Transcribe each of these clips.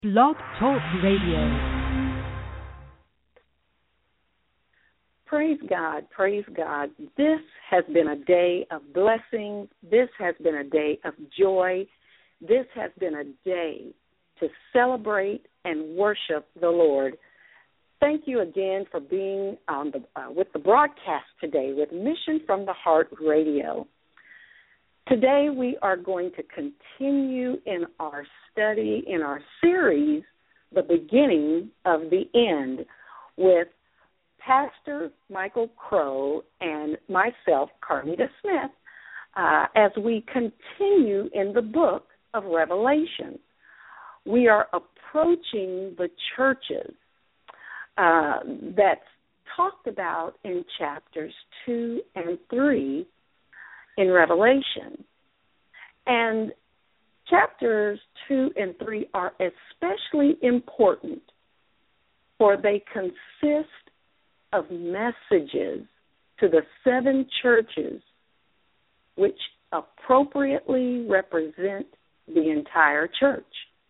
Blog Talk Radio. Praise God, praise God. This has been a day of blessings. This has been a day of joy. This has been a day to celebrate and worship the Lord. Thank you again for being on with the broadcast today with Mission from the Heart Radio. Today we are going to continue in our study, in our series, The Beginning of the End, with Pastor Michael Crow and myself, Carnita Smith, as we continue in the book of Revelation. We are approaching the churches that's talked about in chapters 2 and 3 in Revelation. And chapters 2 and 3 are especially important, for they consist of messages to the 7 churches which appropriately represent the entire church.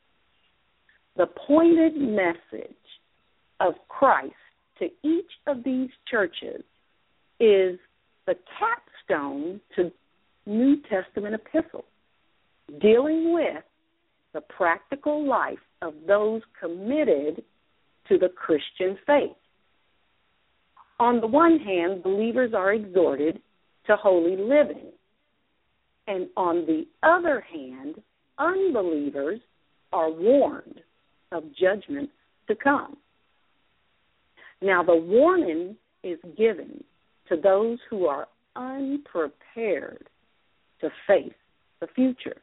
The pointed message of Christ to each of these churches is the capstone to New Testament epistles, dealing with the practical life of those committed to the Christian faith. On the one hand, believers are exhorted to holy living, and on the other hand, unbelievers are warned of judgments to come. Now, the warning is given to those who are unprepared to face the future.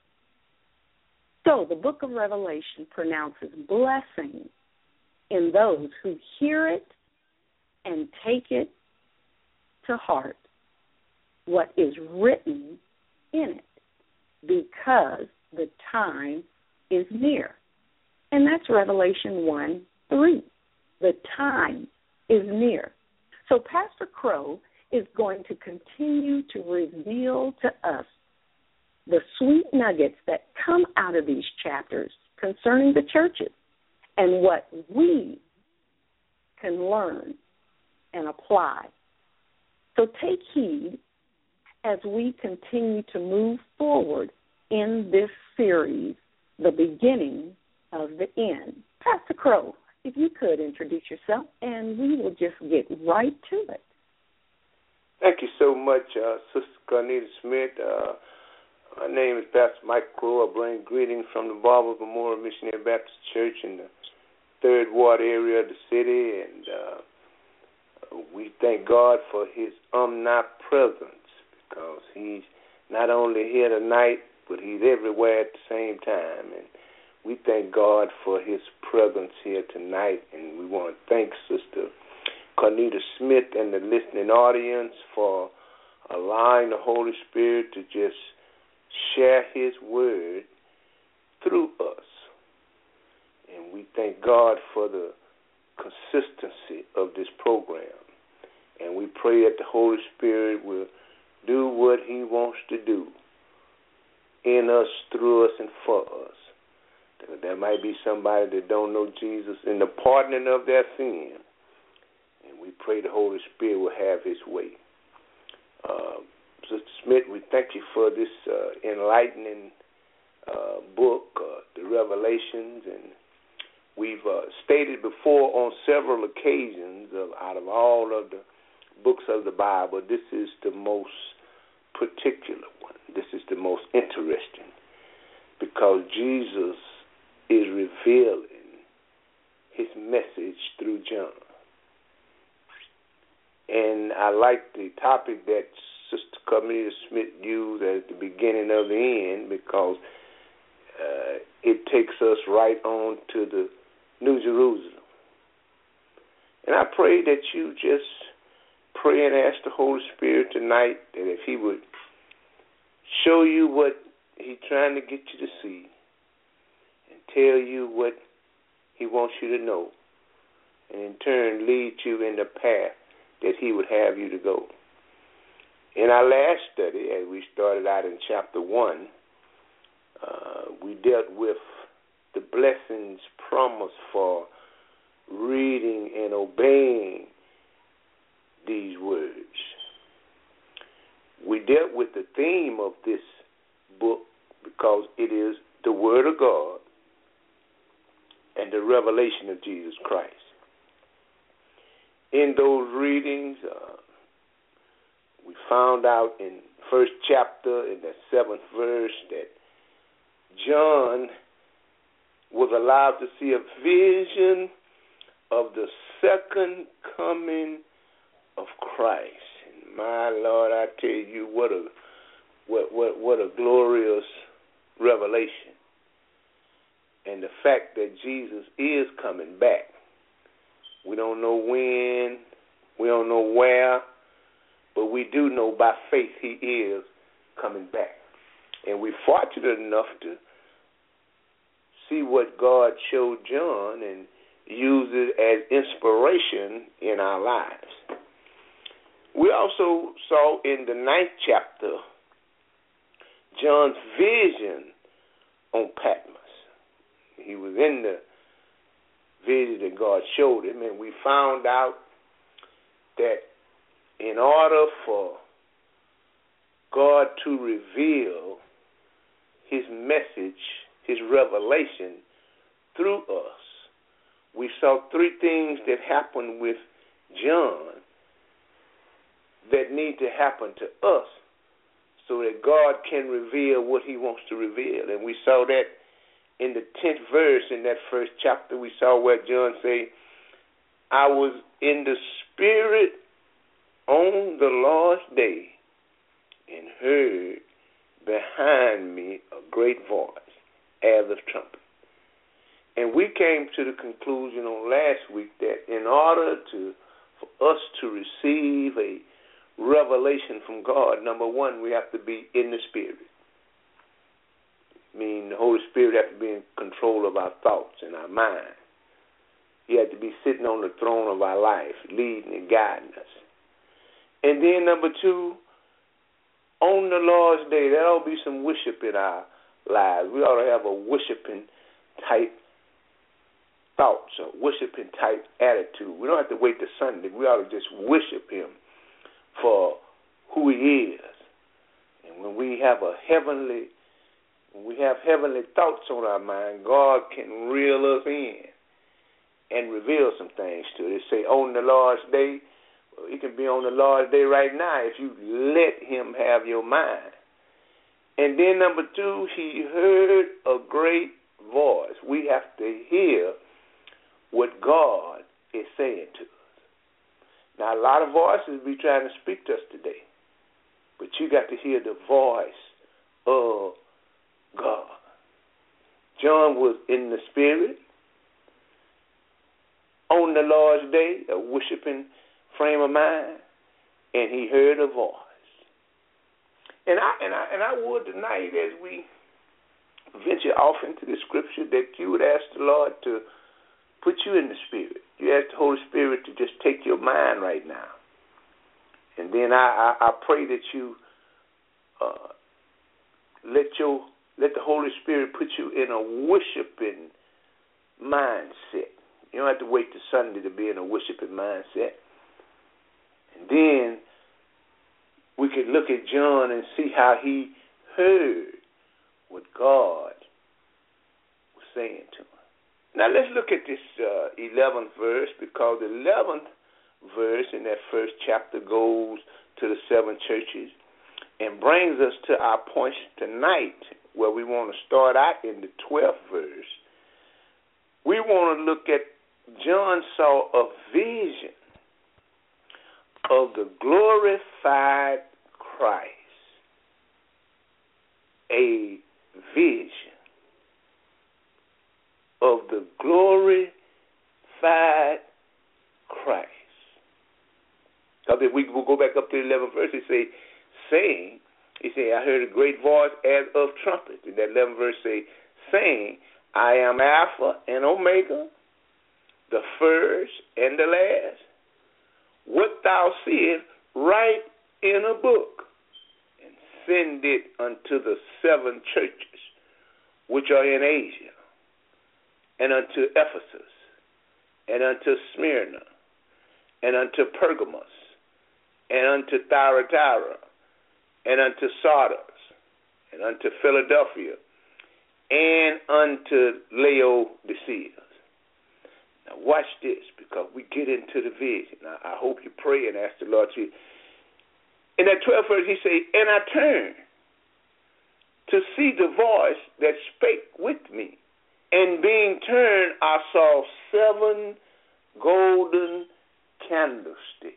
So the book of Revelation pronounces blessing in those who hear it and take it to heart, what is written in it, because the time is near. And that's Revelation 1:3. The time is near. So Pastor Crow is going to continue to reveal to us the sweet nuggets that come out of these chapters concerning the churches and what we can learn and apply. So take heed as we continue to move forward in this series, The Beginning of the End. Pastor Crow, if you could introduce yourself, and we will just get right to it. Thank you so much, Sister Carnita Smith. My name is Pastor Mike Crow. I bring greetings from the Barber Memorial Missionary Baptist Church in the 3rd Ward area of the city, and we thank God for His omnipresence, because He's not only here tonight, but He's everywhere at the same time. And we thank God for His presence here tonight, and we want to thank Sister Carnita Smith and the listening audience for allowing the Holy Spirit to just share His word through us. And we thank God for the consistency of this program. And we pray that the Holy Spirit will do what He wants to do in us, through us, and for us. There might be somebody that don't know Jesus in the pardoning of their sin. And we pray the Holy Spirit will have His way. Sister Smith, we thank you for this enlightening book, the Revelations. And we've stated before on several occasions, out of all of the books of the Bible, this is the most particular one. This is the most interesting, because Jesus is revealing His message through John. And I like the topic that Sister Carnita Smith used at the beginning of the end, because it takes us right on to the New Jerusalem. And I pray that you just pray and ask the Holy Spirit tonight that if He would show you what He's trying to get you to see, and tell you what He wants you to know, and in turn lead you in the path that He would have you to go. In our last study, as we started out in chapter 1, we dealt with the blessings promised for reading and obeying these words. We dealt with the theme of this book because it is the Word of God and the revelation of Jesus Christ. In those readings, we found out in first chapter, in the 7th verse, that John was allowed to see a vision of the second coming of Christ. And my Lord, I tell you, what a glorious revelation. And the fact that Jesus is coming back. We don't know when, we don't know where, but we do know by faith he is coming back. And we're fortunate enough to see what God showed John and use it as inspiration in our lives. We also saw in the 9th chapter John's vision on Patmos. He was in the vision that God showed him, and we found out that in order for God to reveal his message, his revelation through us, we saw 3 things that happened with John that need to happen to us so that God can reveal what he wants to reveal. And we saw that in the 10th verse in that first chapter. We saw where John say, I was in the Spirit on the Lord's day and heard behind me a great voice as of trumpet. And we came to the conclusion on last week that in order for us to receive a revelation from God, number one, we have to be in the Spirit. I mean, the Holy Spirit has to be in control of our thoughts and our mind. He has to be sitting on the throne of our life, leading and guiding us. And then number 2, on the Lord's Day, there ought to be some worship in our lives. We ought to have a worshiping type thoughts, a worshiping type attitude. We don't have to wait till Sunday. We ought to just worship him for who he is. And when we have heavenly thoughts on our mind, God can reel us in and reveal some things to us. They say on the Lord's Day. Well, it can be on the Lord's Day right now if you let him have your mind. And then number 2, he heard a great voice. We have to hear what God is saying to us. Now, a lot of voices be trying to speak to us today, but you got to hear the voice of God. John was in the Spirit on the Lord's Day, a worshiping frame of mind, and he heard a voice. And I would tonight, as we venture off into the Scripture, that you would ask the Lord to put you in the Spirit. You ask the Holy Spirit to just take your mind right now. And then I pray that you let the Holy Spirit put you in a worshiping mindset. You don't have to wait till Sunday to be in a worshiping mindset. And then we could look at John and see how he heard what God was saying to him. Now let's look at this 11th verse, because the 11th verse in that first chapter goes to the 7 churches and brings us to our point tonight, where we want to start out in the 12th verse. We want to look at John saw a vision of the glorified Christ. A vision of the glorified Christ. So if we will go back up to the 11th verse, it say, saying, he said, I heard a great voice as of trumpet. And that 11th verse say, saying, I am Alpha and Omega, the first and the last. What thou seest, write in a book, and send it unto the 7 churches which are in Asia, and unto Ephesus, and unto Smyrna, and unto Pergamos, and unto Thyatira, and unto Sardis, and unto Philadelphia, and unto Laodicea. Now watch this, because we get into the vision. Now, I hope you pray and ask the Lord to. In that 12th verse, he says, and I turned to see the voice that spake with me. And being turned, I saw 7 golden candlesticks.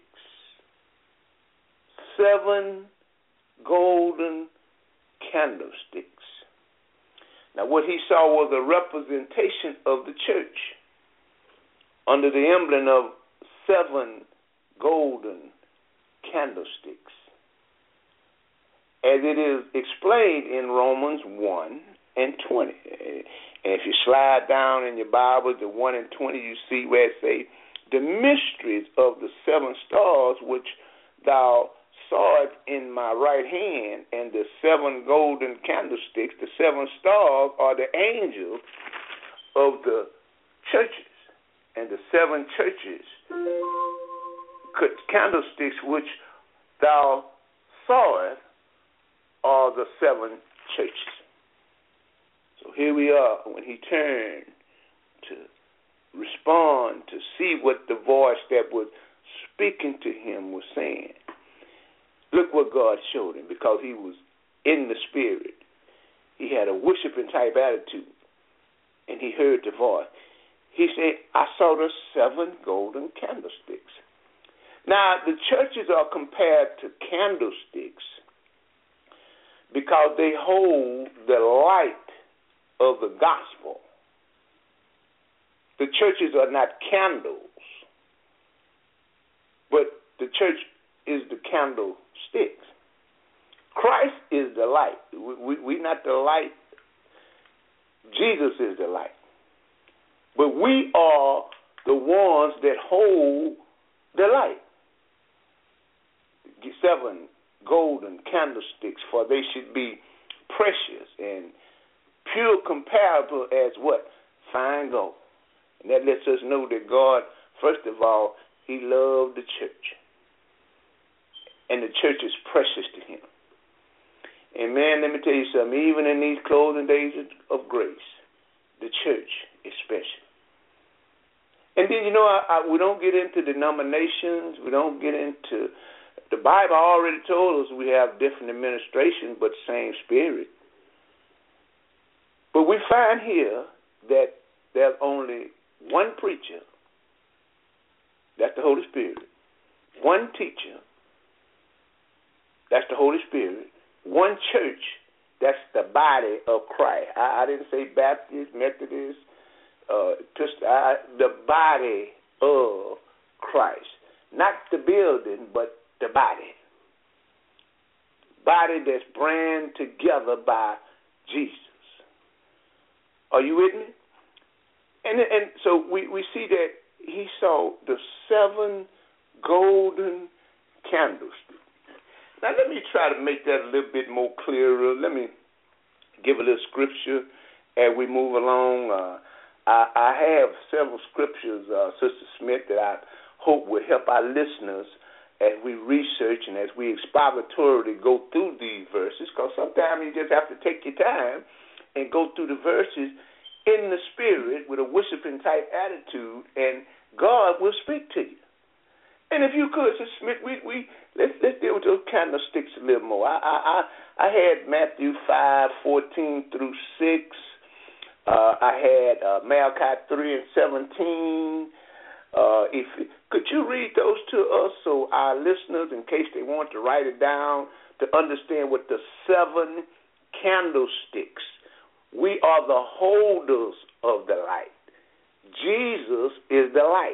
7 golden candlesticks. Now, what he saw was a representation of the church under the emblem of 7 golden candlesticks, as it is explained in Romans 1 and 20. And if you slide down in your Bible to 1 and 20, you see where it says, the mysteries of the 7 stars which thou sawest in my right hand, and the 7 golden candlesticks, the 7 stars are the angels of the churches. And the 7 churches, candlesticks which thou sawest, are the 7 churches. So here we are when he turned to respond, to see what the voice that was speaking to him was saying. Look what God showed him, because he was in the spirit. He had a worshiping type attitude, and he heard the voice. He said, I saw the 7 golden candlesticks. Now, the churches are compared to candlesticks because they hold the light of the gospel. The churches are not candles, but the church is the candlesticks. Christ is the light. We're not the light. Jesus is the light. But we are the ones that hold the light. 7 golden candlesticks, for they should be precious and pure, comparable as what? Fine gold. And that lets us know that God, first of all, he loved the church. And the church is precious to him. And man, let me tell you something, even in these closing days of grace, the church is special. And then, we don't get into denominations. We don't get into, the Bible already told us we have different administrations, but same spirit. But we find here that there's only one preacher, that's the Holy Spirit. One teacher, that's the Holy Spirit. One church, that's the body of Christ. I didn't say Baptist, Methodist, the body of Christ. Not the building, but the body. Body that's brand together by Jesus. Are you with me? And so we see that he saw the 7 golden candlesticks. Now let me try to make that a little bit more clearer. Let me give a little scripture as we move along. I have several scriptures, Sister Smith, that I hope will help our listeners as we research and as we expositorily go through these verses, because sometimes you just have to take your time and go through the verses in the spirit with a worshiping type attitude, and God will speak to you. And if you could, Sister Smith, let's deal with those candlesticks a little more. I had Matthew 5:14 through 6. I had Malachi 3 and 17. Could you read those to us so our listeners, in case they want to write it down, to understand what the 7 candlesticks? We are the holders of the light. Jesus is the light.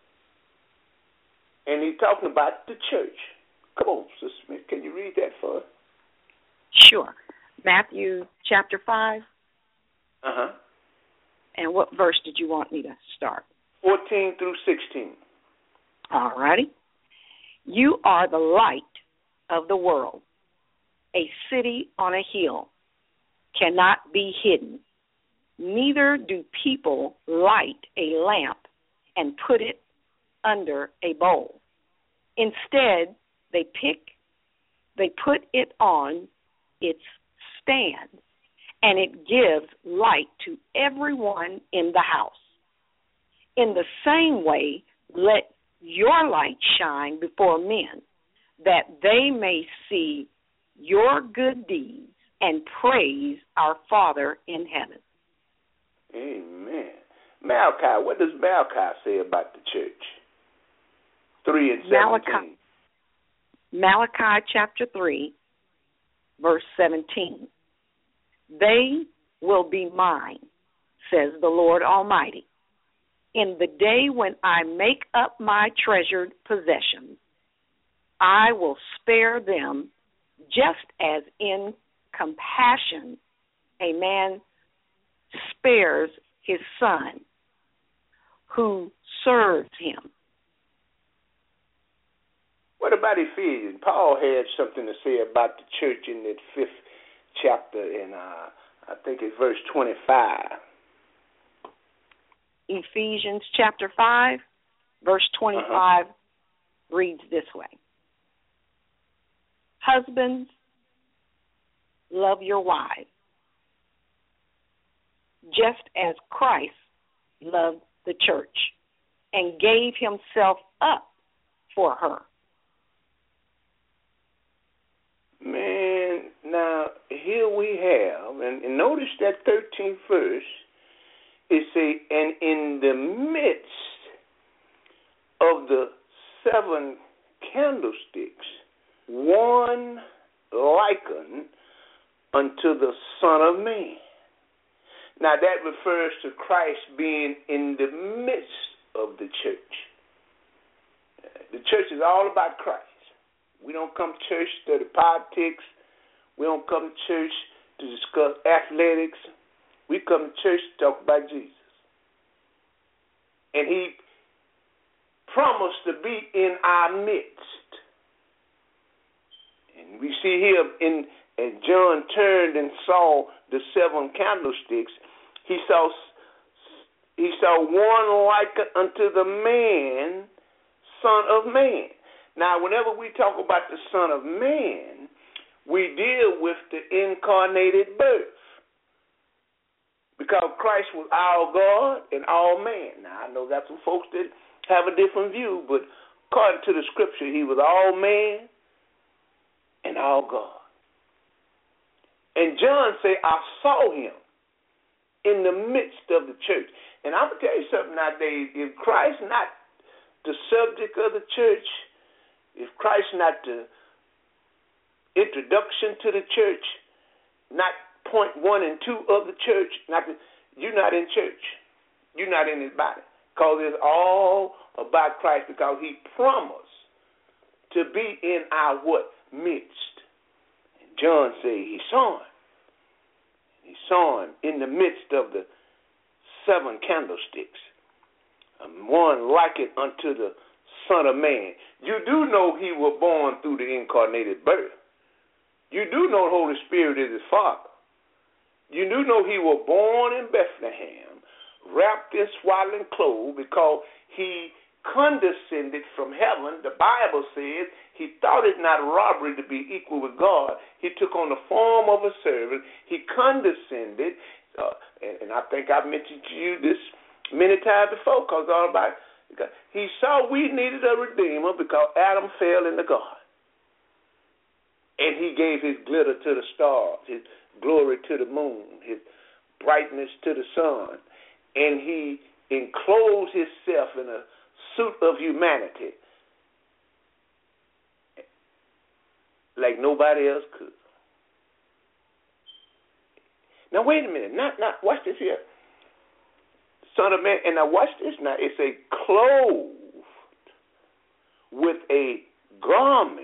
And he's talking about the church. Come on, Sister Smith, can you read that for us? Sure. Matthew chapter 5. Uh-huh. And what verse did you want me to start? 14 through 16. All righty. You are the light of the world. A city on a hill cannot be hidden. Neither do people light a lamp and put it under a bowl. Instead, they put it on its stand, and it gives light to everyone in the house. In the same way, let your light shine before men, that they may see your good deeds and praise our Father in heaven. Amen. Malachi, what does Malachi say about the church? 3 and 17. Malachi chapter 3, verse 17. They will be mine, says the Lord Almighty, in the day when I make up my treasured possessions. I will spare them just as in compassion a man spares his son who serves him. What about Ephesians? Paul had something to say about the church in that 5th chapter, and I think it's verse 25. Ephesians chapter 5, verse 25 reads this way. Husbands, love your wives, just as Christ loved the church and gave himself up for her. Man, now here we have, and notice that 13th verse, it say, and in the midst of the 7 candlesticks, one likened unto the Son of Man. Now that refers to Christ being in the midst of the church. The church is all about Christ. We don't come to church to study politics. We don't come to church to discuss athletics. We come to church to talk about Jesus. And he promised to be in our midst. And we see here, as John turned and saw the 7 candlesticks, he saw one like unto the man, Son of Man. Now, whenever we talk about the Son of Man, we deal with the incarnated birth. Because Christ was all God and all man. Now, I know that's some folks that have a different view, but according to the scripture, he was all man and all God. And John said, I saw him in the midst of the church. And I'm going to tell you something nowadays. If Christ not the subject of the church, if Christ not the introduction to the church, not point 1 and 2 of the church, you're not in church. You're not in his body. Because it's all about Christ, because he promised to be in our what? Midst. And John said he saw him. He saw him in the midst of the 7 candlesticks. One like it unto the Son of Man. You do know he was born through the incarnated birth. You do know the Holy Spirit is his Father. You do know he was born in Bethlehem, wrapped in swaddling clothes, because he condescended from heaven. The Bible says he thought it not robbery to be equal with God. He took on the form of a servant. He condescended, and I think I've mentioned to you this many times before, because all about he saw we needed a redeemer because Adam fell in the garden. And he gave his glitter to the stars, his glory to the moon, his brightness to the sun. And he enclosed himself in a suit of humanity like nobody else could. Now, wait a minute. Not watch this here. Son of Man. And now watch this now. It's a clothed with a garment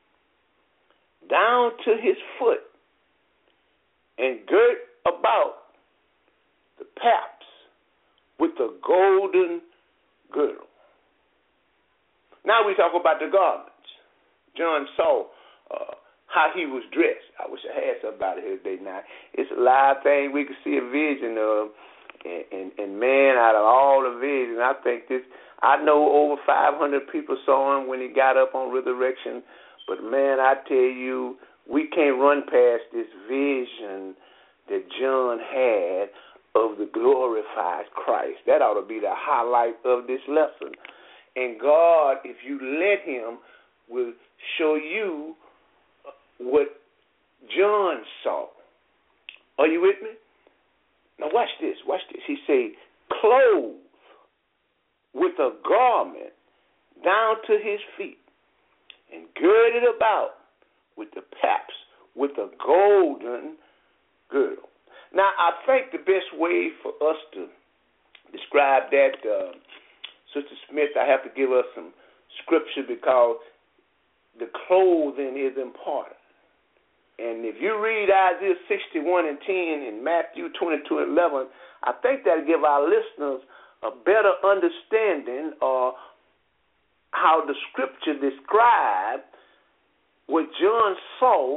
down to his foot and girt about the paps with a golden girdle. Now we talk about the garments. John saw how he was dressed. I wish I had somebody here today now. It's a live thing we can see a vision of. And man, out of all the visions, I know over 500 people saw him when he got up on resurrection. But man, I tell you, we can't run past this vision that John had of the glorified Christ. That ought to be the highlight of this lesson. And God, if you let him, will show you what John saw. Are you with me? Now watch this. He say, clothed with a garment down to his feet, and girded about with the paps with a golden girdle. Now, I think the best way for us to describe that, Sister Smith, I have to give us some scripture because the clothing is important. And if you read Isaiah 61 and 10 and Matthew 22 and 11, I think that'll give our listeners a better understanding of how the scripture described what John saw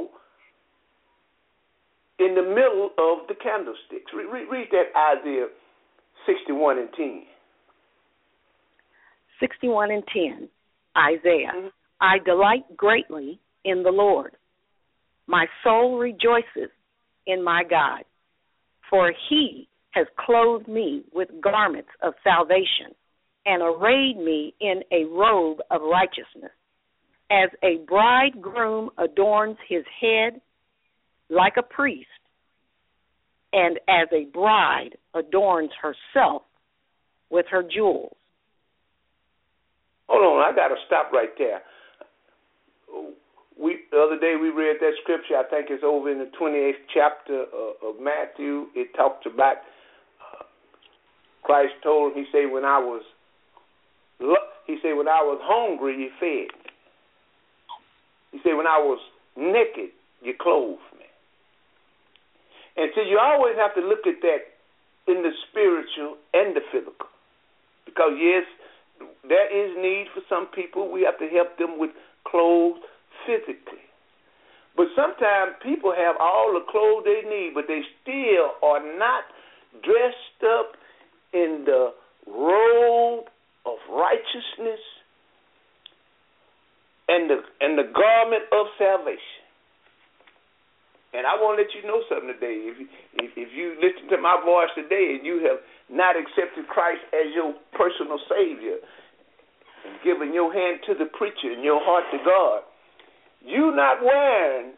in the middle of the candlesticks. Read that Isaiah 61 and 10. 61 and 10, Isaiah. Mm-hmm. I delight greatly in the Lord. My soul rejoices in my God, for he has clothed me with garments of salvation and arrayed me in a robe of righteousness, as a bridegroom adorns his head like a priest, and as a bride adorns herself with her jewels. Hold on, I got to stop right there. The other day we read that scripture, I think it's over in the 28th chapter of Matthew. It talks about Christ told him, he said, when I was hungry, you fed me. He said, when I was naked, you clothed me. And so you always have to look at that in the spiritual and the physical. Because, yes, there is need for some people. We have to help them with clothes physically. But sometimes people have all the clothes they need, but they still are not dressed up in the robe of righteousness and the garment of salvation. And I want to let you know something today. If you listen to my voice today and you have not accepted Christ as your personal Savior and given your hand to the preacher and your heart to God, you're not wearing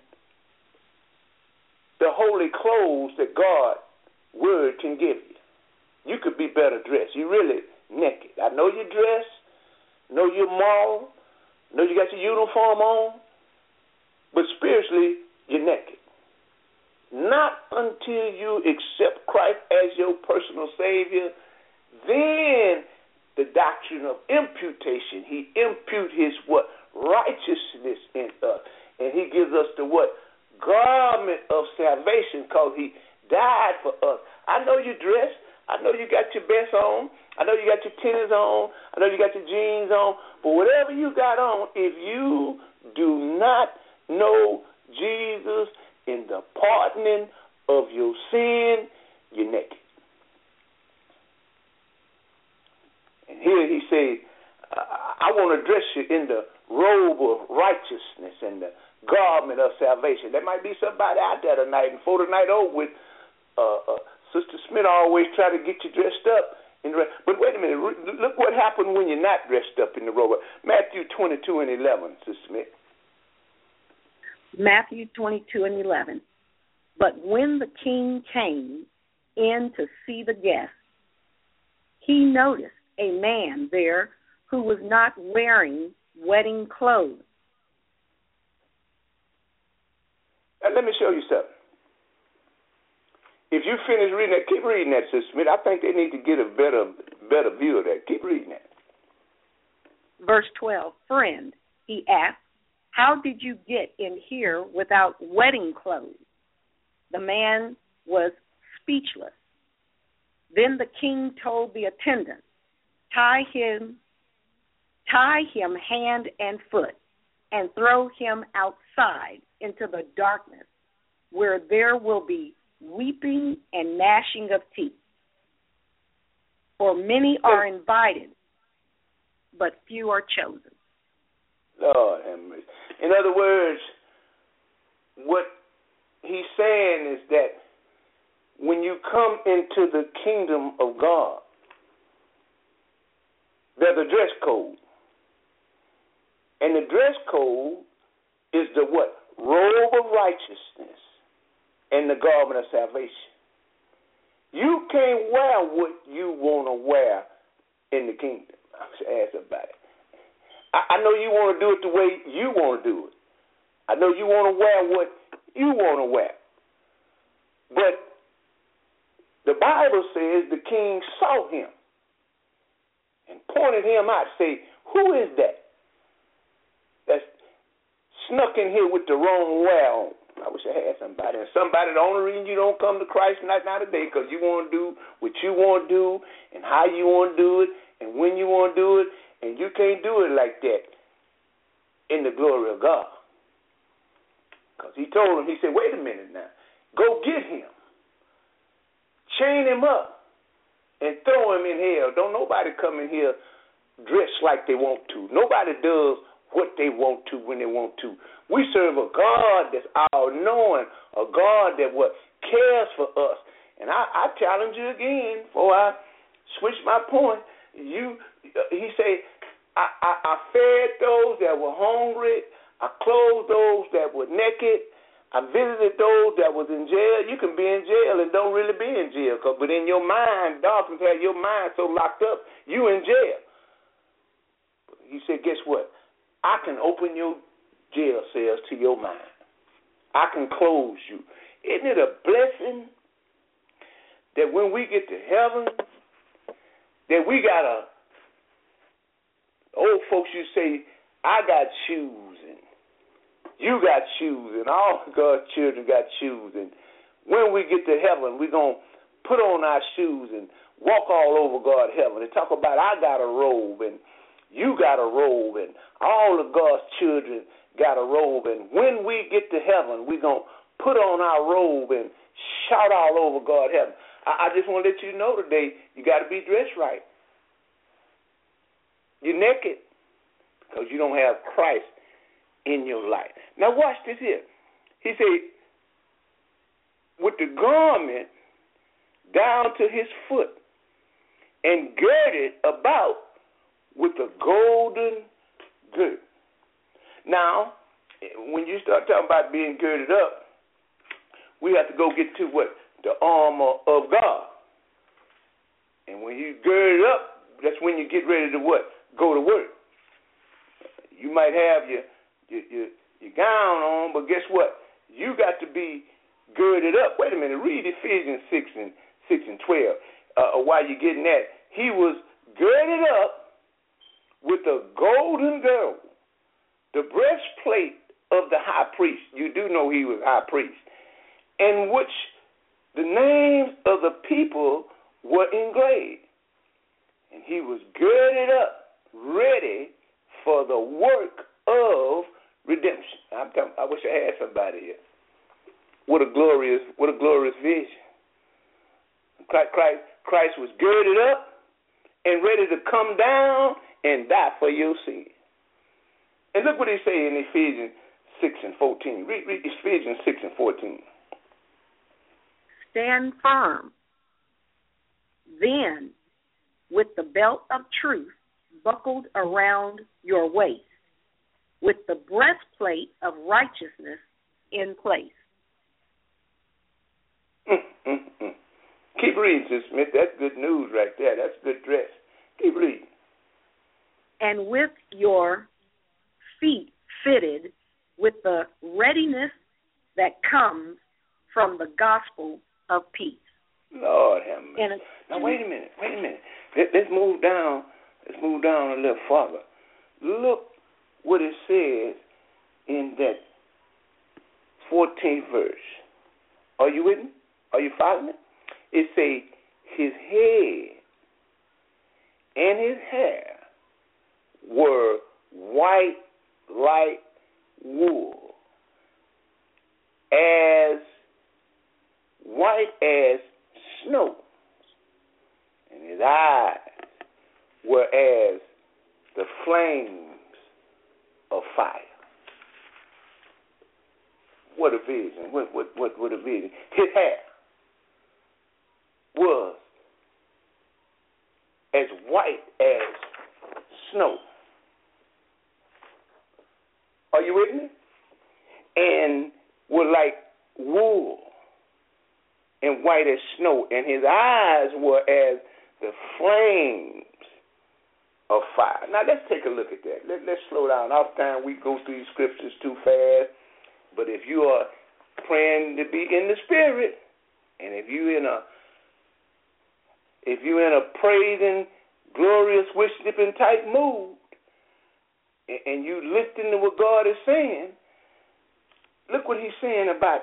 the holy clothes that God's word can give you. You could be better dressed. You're really naked. I know you're dressed. I know you're moral. I know you got your uniform on. But spiritually, you're naked. Not until you accept Christ as your personal Savior, then the doctrine of imputation. He impute his what? Righteousness in us. And he gives us the what? Garment of salvation, because he died for us. I know you dressed. I know you got your best on. I know you got your tennis on. I know you got your jeans on. But whatever you got on, if you do not know Jesus in the pardoning of your sin, you're naked. And here he says, I want to dress you in the robe of righteousness and the garment of salvation. There might be somebody out there tonight, and for tonight over with, Sister Smith always try to get you dressed up. But wait a minute, look what happened when you're not dressed up in the robe. Matthew 22 and 11, Sister Smith. Matthew 22 and 11. But when the king came in to see the guests, he noticed a man there who was not wearing wedding clothes. Let me show you something. If you finish reading that, keep reading that, Sister Smith. I think they need to get a better view of that. Keep reading that. Verse 12, friend, he asked, how did you get in here without wedding clothes? The man was speechless. Then the king told the attendant, tie him hand and foot, and throw him outside into the darkness, where there will be weeping and gnashing of teeth. For many are invited, but few are chosen. Lord have mercy. In other words, what he's saying is that when you come into the kingdom of God, there's a dress code. And the dress code is the what? Robe of righteousness and the garment of salvation. You can't wear what you want to wear in the kingdom. I should ask about it. I know you want to do it the way you want to do it. I know you want to wear what you want to wear. But the Bible says the king saw him and pointed him out, say, who is that that's snuck in here with the wrong wear on? I wish I had somebody. And somebody, the only reason you don't come to Christ not today because you want to do what you want to do and how you want to do it and when you want to do it, and you can't do it like that in the glory of God. Because he told him, he said, wait a minute now. Go get him. Chain him up and throw him in hell. Don't nobody come in here dressed like they want to. Nobody does what they want to when they want to. We serve a God that's all-knowing, a God that cares for us. And I challenge you again before I switch my point. He said, I fed those that were hungry. I clothed those that were naked. I visited those that was in jail. You can be in jail and don't really be in jail, but in your mind, darkness has your mind so locked up, you in jail. He said, guess what? I can open your jail cells to your mind. I can close you. Isn't it a blessing that when we get to heaven, that we got old folks used to say, I got shoes and you got shoes and all God's children got shoes. And when we get to heaven, we're going to put on our shoes and walk all over God's heaven and talk about I got a robe and you got a robe and all of God's children got a robe. And when we get to heaven, we're going to put on our robe and shout all over God's heaven. I just want to let you know today, you got to be dressed right. You're naked because you don't have Christ in your life. Now watch this here. He said, with the garment down to his foot and girded about with a golden girdle. Now, when you start talking about being girded up, we have to go get to what? The armor of God. And when you gird it up, that's when you get ready to what? Go to work. You might have your gown on, but guess what? You got to be girded up. Wait a minute. Read Ephesians 6 and 12. While you're getting that, he was girded up with a golden girdle, the breastplate of the high priest. You do know he was high priest, in which the names of the people were engraved. And he was girded up, ready for the work of redemption. I wish I had somebody here. What a glorious vision. Christ was girded up and ready to come down and die for your sin. And look what he say in Ephesians 6 and 14. Read Ephesians 6 and 14. Stand firm, then, with the belt of truth buckled around your waist, with the breastplate of righteousness in place. Keep reading, Sister Smith. That's good news right there. That's good dress. Keep reading. And with your feet fitted with the readiness that comes from the gospel of peace. Lord have mercy. Now wait a minute. Let's move down a little farther. Look what it says in that 14th verse. Are you with me? Are you following it? It says his head and his hair were white like wool, as white as snow, and his eyes were as the flames of fire. What a vision. What a vision. His hair was as white as snow. Are you with me? And were like wool and white as snow. And his eyes were as the flames of fire. Now, let's take a look at that. Let's slow down. Oftentimes we go through these scriptures too fast. But if you are praying to be in the Spirit, and if you're in a praising, glorious, worshiping type mood, and you listening to what God is saying, look what he's saying about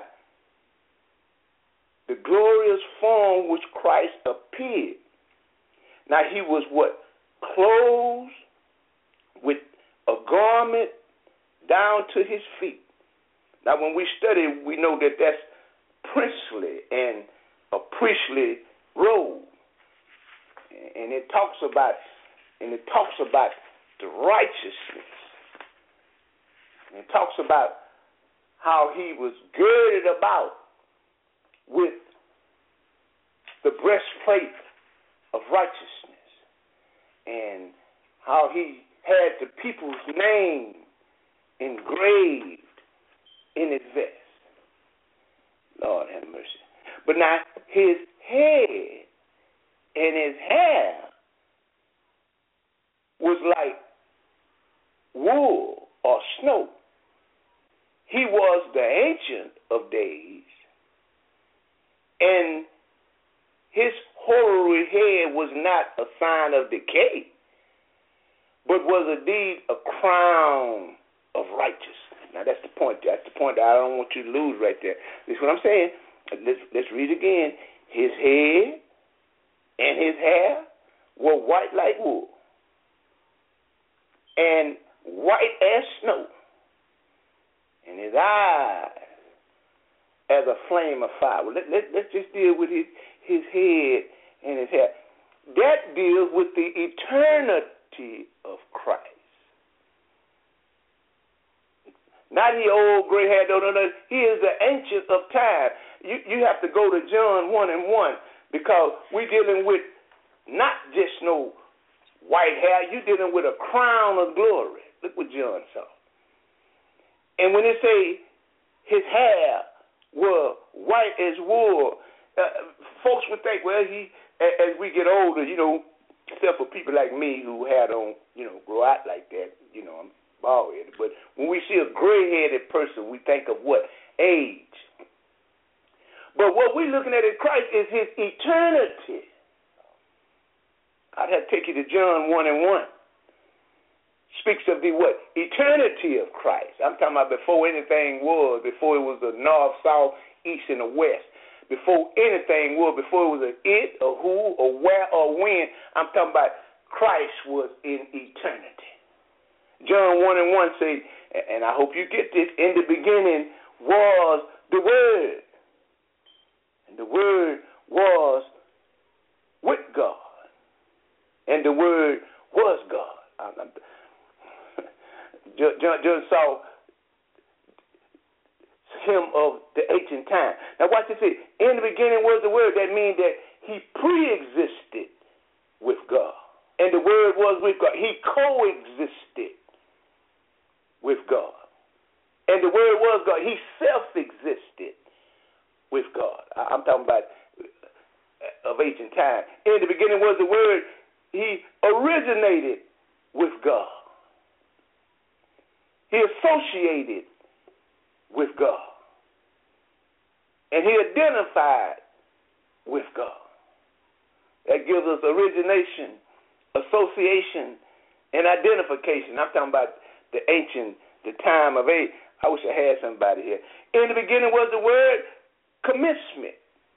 the glorious form which Christ appeared. Now, he was what? Clothed with a garment down to his feet. Now, when we study, we know that that's princely and a priestly robe. And it talks about the righteousness. And it talks about how he was girded about with the breastplate of righteousness, and how he had the people's name engraved in his vest. Lord have mercy. But now his head and his hair was like wool or snow. He was the Ancient of Days, and his hoary head was not a sign of decay, but was indeed a crown of righteousness. Now, that's the point. That's the point that I don't want you to lose right there. This is what I'm saying. Let's read again. His head and his hair were white like wool and white as snow, and his eyes as a flame of fire. Well, let's just deal with his head and his hair. That deals with the eternity of Christ. Not he old gray hair, no. He is the Ancient of Time. You have to go to John 1:1, because we're dealing with not just no white hair. You're dealing with a crown of glory. Look what John saw. And when they say his hair were white as wool, folks would think, well, as we get older, except for people like me who hair don't, grow out like that, I'm bald-headed. But when we see a gray-headed person, we think of what? Age. But what we're looking at in Christ is his eternity. I'd have to take you to John 1:1. Speaks of the what? Eternity of Christ. I'm talking about before anything was, before it was the north, south, east, and the west. Before anything was, before it was an it, a who, or where, or when. I'm talking about Christ was in eternity. John 1:1 says, and I hope you get this, in the beginning was the Word. And the Word was with God. And the Word was God. John saw him of the ancient time. Now watch this. In the beginning was the Word. That means that he pre-existed with God. And the Word was with God. He coexisted with God. And the Word was God. He self-existed with God. I'm talking about of ancient time. In the beginning was the Word. He originated with God. He associated with God. And he identified with God. That gives us origination, association, and identification. I'm talking about the time of age. I wish I had somebody here. In the beginning was the Word, commencement.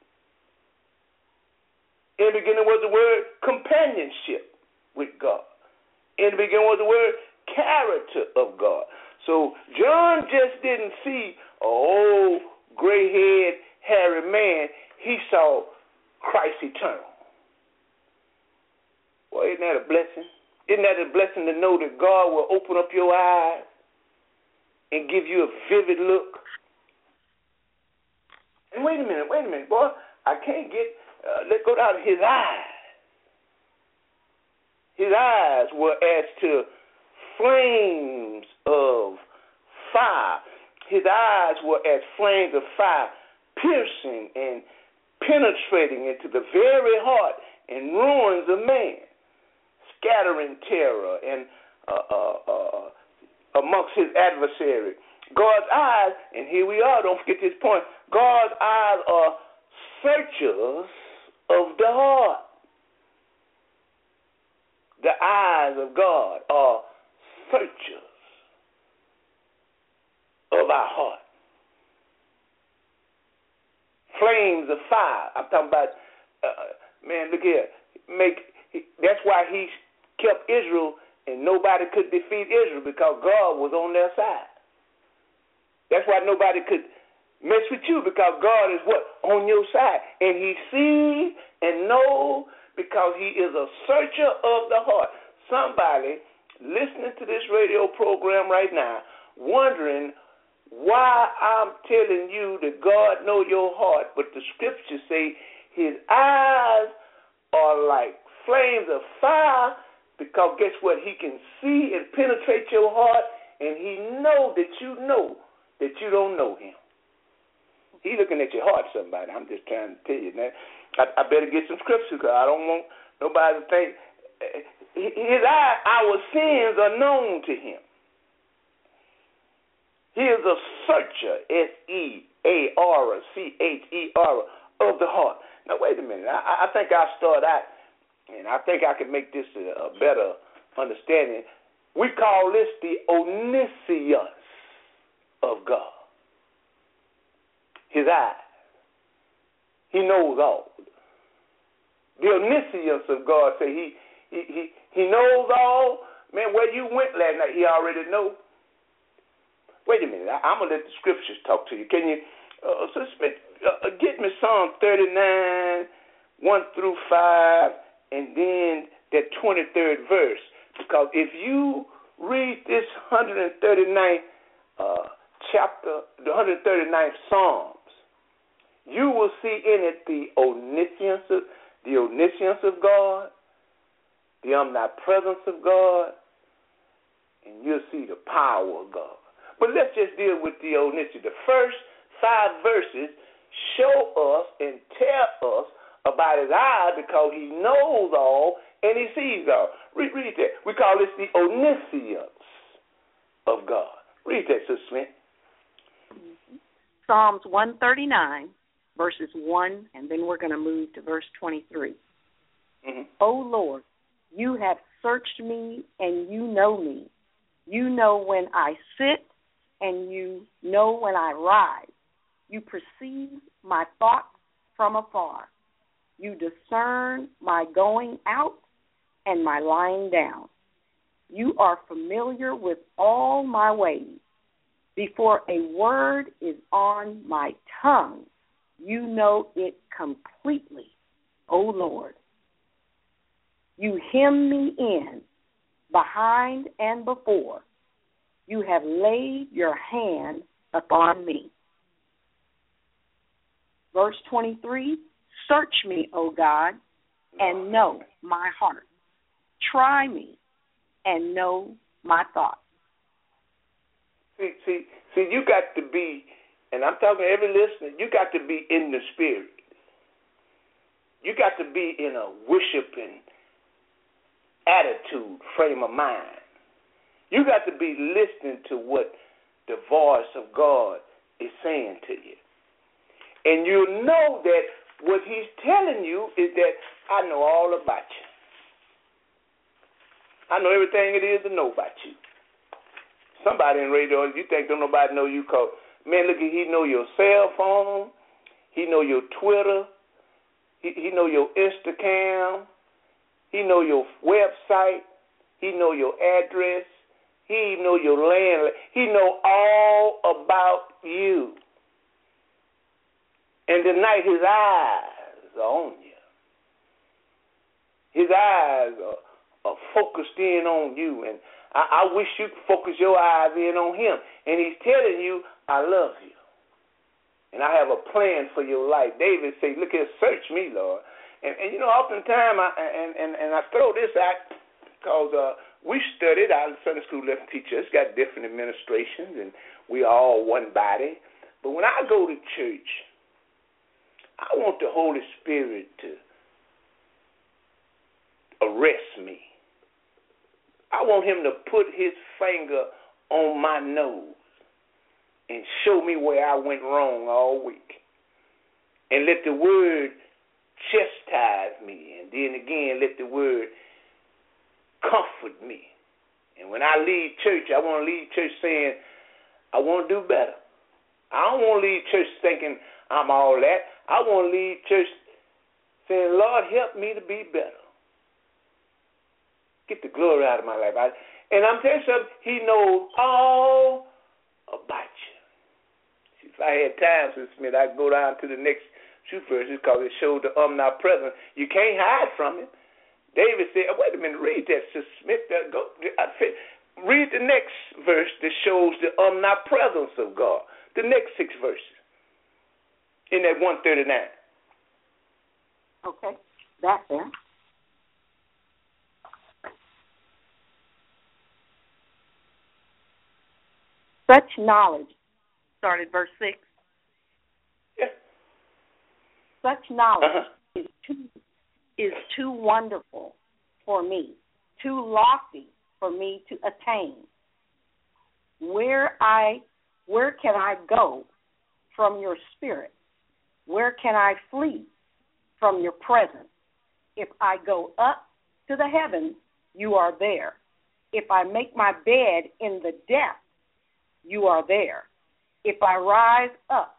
In the beginning was the Word, companionship with God. In the beginning was the Word, character of God. So John just didn't see a old gray-haired, hairy man, he saw Christ eternal. Well, isn't that a blessing? Isn't that a blessing to know that God will open up your eyes and give you a vivid look? And wait a minute, boy. I can't get, let's go down to his eyes. His eyes were as to flames of fire. His eyes were as flames of fire, piercing and penetrating into the very heart and ruins of man, scattering terror and amongst his adversary. God's eyes, and here we are, don't forget this point, God's eyes are searchers of the heart. The eyes of God are searchers of our heart. Flames of fire. I'm talking about, man, look here. That's why he kept Israel and nobody could defeat Israel, because God was on their side. That's why nobody could mess with you, because God is what? On your side. And he sees and knows because he is a searcher of the heart. Somebody listening to this radio program right now wondering why I'm telling you that God knows your heart, but the scriptures say his eyes are like flames of fire, because guess what? He can see and penetrate your heart, and he knows that you don't know him. He's looking at your heart, somebody. I'm just trying to tell you, man. I better get some scripture, because I don't want nobody to think. His eye, our sins are known to him. He is a searcher, S-E-A-R-C-H-E-R, of the heart. Now, wait a minute. I think I'll start out, and I think I can make this a better understanding. We call this the omniscience of God. His eyes. He knows all. The omniscience of God say he knows all. Man, where you went last night, he already knows. Wait a minute. I'm going to let the scriptures talk to you. Can you, Sister Smith, get me Psalm 39, 1 through 5, and then that 23rd verse. Because if you read this 139th chapter, the 139th Psalms, you will see in it the omniscience of God, the omnipresence of God, and you'll see the power of God. But let's just deal with the omniscience. The first 5 verses show us and tell us about his eyes, because he knows all and he sees all. Read that. We call this the omniscience of God. Read that, Sister Smith. Psalms 139, verses 1, and then we're going to move to verse 23. Mm-hmm. O Lord, you have searched me and you know me. You know when I sit and you know when I rise. You perceive my thoughts from afar. You discern my going out and my lying down. You are familiar with all my ways. Before a word is on my tongue, you know it completely, O Lord. You hem me in, behind and before. You have laid your hand upon me. Verse 23, search me, O God, and know my heart. Try me and know my thoughts. See, you got to be, and I'm talking to every listener, you got to be in the spirit. You got to be in a worshiping attitude, frame of mind. You got to be listening to what the voice of God is saying to you. And you know that what he's telling you is that I know all about you. I know everything it is to know about you. Somebody in radio, you think don't nobody know you, cause man, look, he know your cell phone, he know your Twitter, he know your Instagram, he know your website, he know your address, he know your landline, he know all about you. And tonight his eyes are on you. His eyes are focused in on you. And I wish you'd focus your eyes in on him. And he's telling you, I love you. And I have a plan for your life. David said, look here, search me, Lord. And oftentimes, I throw this out because we studied, our Sunday school lesson teachers got different administrations, and we are all one body. But when I go to church, I want the Holy Spirit to arrest me. I want him to put his finger on my nose and show me where I went wrong all week. And let the word chastise me. And then again, let the word comfort me. And when I leave church, I want to leave church saying, I want to do better. I don't want to leave church thinking I'm all that. I want to leave church saying, Lord, help me to be better. Get the glory out of my life. And I'm telling you something, he knows all about you. If I had time, Sister Smith, I'd go down to the next few verses because it showed the omnipresent. You can't hide from him. David said, wait a minute, read that, Sister Smith. Read the next verse that shows the omnipresence of God. The next 6 verses in that 139. Okay, that's there. Such knowledge, started verse 6. Yeah. Such knowledge is too wonderful for me, too lofty for me to attain. Where can I go from your spirit? Where can I flee from your presence? If I go up to the heavens, you are there. If I make my bed in the depths, you are there. If I rise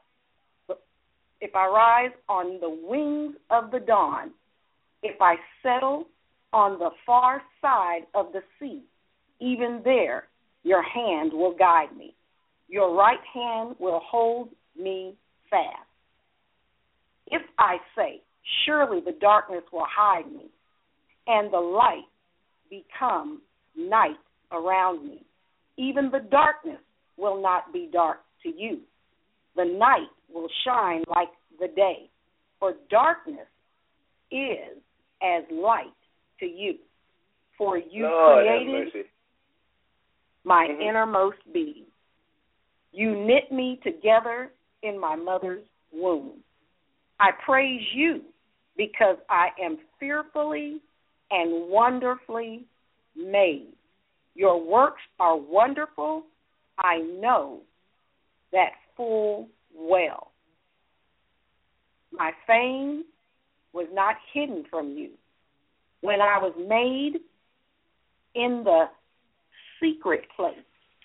on the wings of the dawn, if I settle on the far side of the sea, even there your hand will guide me. Your right hand will hold me fast. If I say, surely the darkness will hide me, and the light become night around me, even the darkness will not be dark to you. The night will shine like the day, for darkness is as light to you. For you created my innermost being. You knit me together in my mother's womb. I praise you because I am fearfully and wonderfully made. Your works are wonderful. I know that full well. My fame was not hidden from you. When I was made in the secret place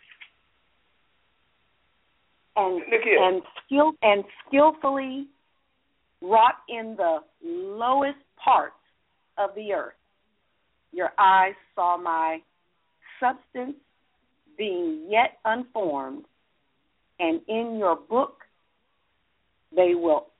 and skillfully wrought in the lowest parts of the earth, your eyes saw my substance being yet unformed, and in your book they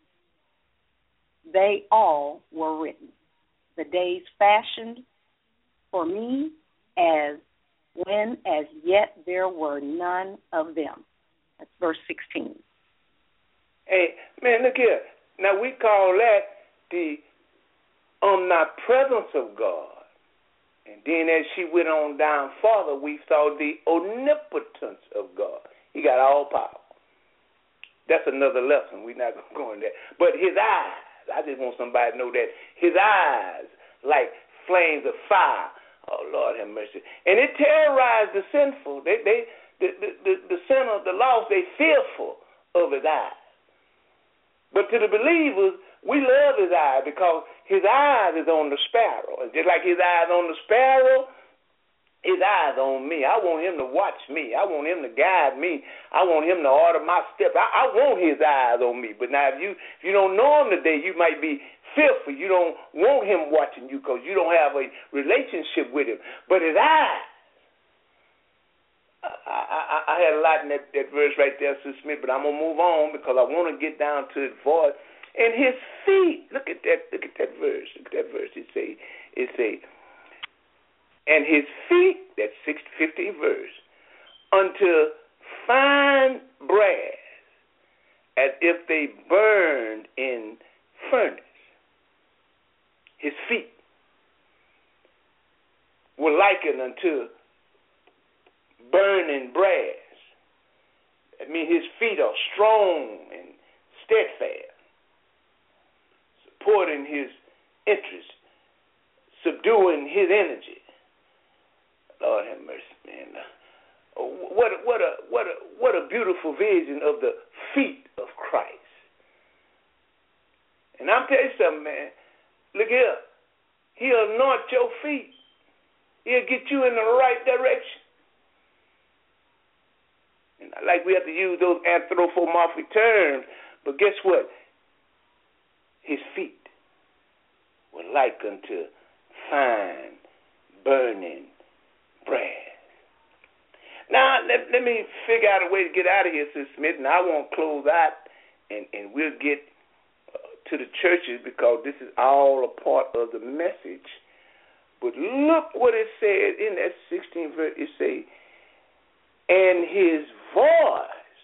all were written. The days fashioned for me as yet there were none of them. That's verse 16. Hey, man, look here. Now we call that the omnipresence of God. And then as she went on down farther, we saw the omnipotence of God. He got all power. That's another lesson. We're not going to go in there. But his eyes, I just want somebody to know that. His eyes like flames of fire. Oh, Lord have mercy. And it terrorized the sinful. The sinner, the lost, they fearful of his eyes. But to the believers, we love his eye because his eyes is on the sparrow. And just like his eyes on the sparrow, his eyes on me. I want him to watch me. I want him to guide me. I want him to order my steps. I want his eyes on me. But now if you don't know him today, you might be fearful. You don't want him watching you because you don't have a relationship with him. But his eyes, I had a lot in that verse right there, Sister Smith, but I'm going to move on because I want to get down to his voice. And his feet, look at that verse. It say, and his feet, that's 15th verse, unto fine brass, as if they burned in furnace. His feet were likened unto burning brass. That means his feet are strong and steadfast, supporting his interest, subduing his energy. Lord have mercy, man. What a beautiful vision of the feet of Christ. And I'm telling you something, man. Look here. He'll anoint your feet. He'll get you in the right direction. And like we have to use those anthropomorphic terms, but guess what? His feet were like unto fine, burning brass. Now, let me figure out a way to get out of here, Sister Smith, and I won't close out, and we'll get to the churches because this is all a part of the message. But look what it said in that 16th verse. It says, and his voice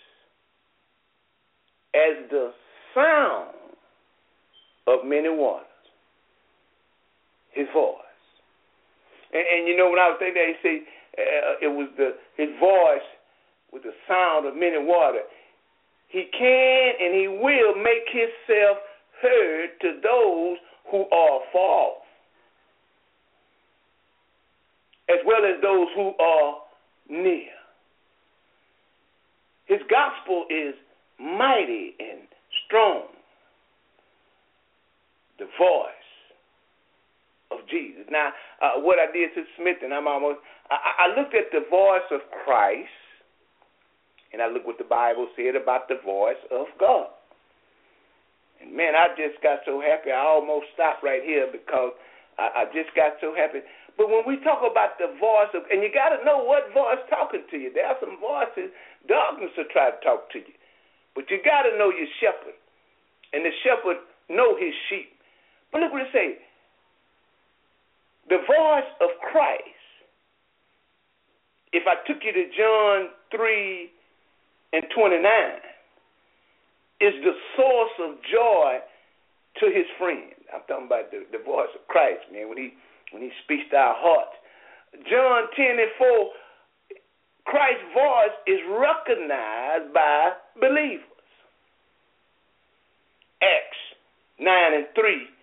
as the sound of many waters. His voice. And you know, when I was thinking that, he said it was his voice with the sound of many waters. He can and he will make himself heard to those who are far off, as well as those who are near. His gospel is mighty and strong. The voice of Jesus. Now, what I did, Sister Smith, and I looked at the voice of Christ, and I looked what the Bible said about the voice of God. And man, I just got so happy, I almost stopped right here because I just got so happy. But when we talk about the voice of, and you got to know what voice talking to you. There are some voices, darkness will try to talk to you. But you got to know your shepherd. And the shepherd know his sheep. But look what it says. The voice of Christ. If I took you to John 3:29, is the source of joy to his friend. I'm talking about the voice of Christ, man, when he speaks to our hearts. John 10:4, Christ's voice is recognized by believers. Acts 9:34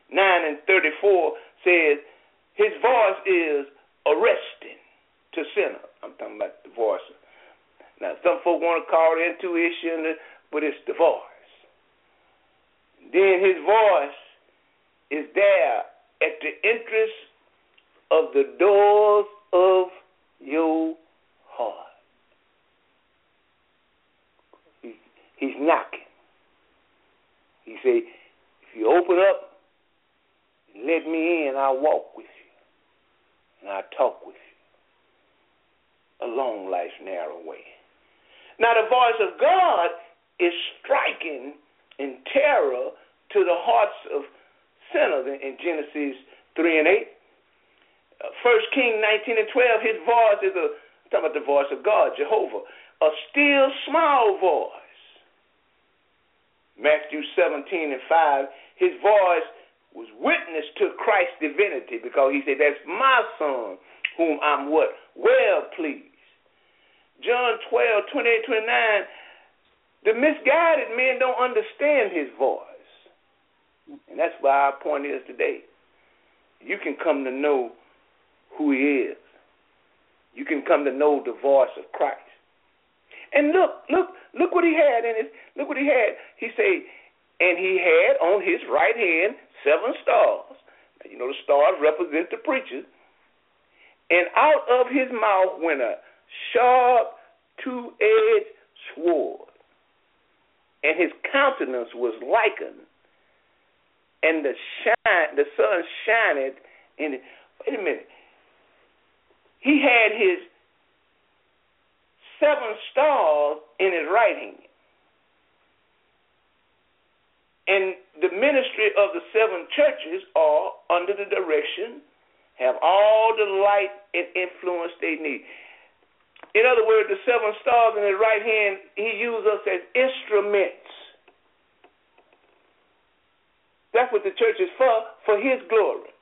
says his voice is arresting to sinners. I'm talking about the voice. Now, some folk want to call it intuition, but it's the voice. Then his voice is there at the entrance of the doors of your heart. He's knocking. He say, if you open up and let me in, I'll walk with you and I'll talk with you along life's narrow way. Now the voice of God is striking in terror to the hearts of sinners in Genesis 3:8. 1 Kings 19:12, his voice is talking about the voice of God, Jehovah, a still small voice. Matthew 17:5, his voice was witness to Christ's divinity because he said, that's my son whom I'm what? Well pleased. John 12:28-29, the misguided men don't understand his voice. And that's why our point is today. You can come to know who he is. You can come to know the voice of Christ. And look what he had in his, look what he had. He said, and he had on his right hand 7 stars. Now, you know the stars represent the preachers. And out of his mouth went a sharp 2-edged sword. And his countenance was likened, and the sun shined in it. Wait a minute. He had his 7 stars in his right hand. And the ministry of the seven churches are under the direction, have all the light and influence they need. In other words, the seven stars in his right hand, he used us as instruments. That's what the church is for his glory.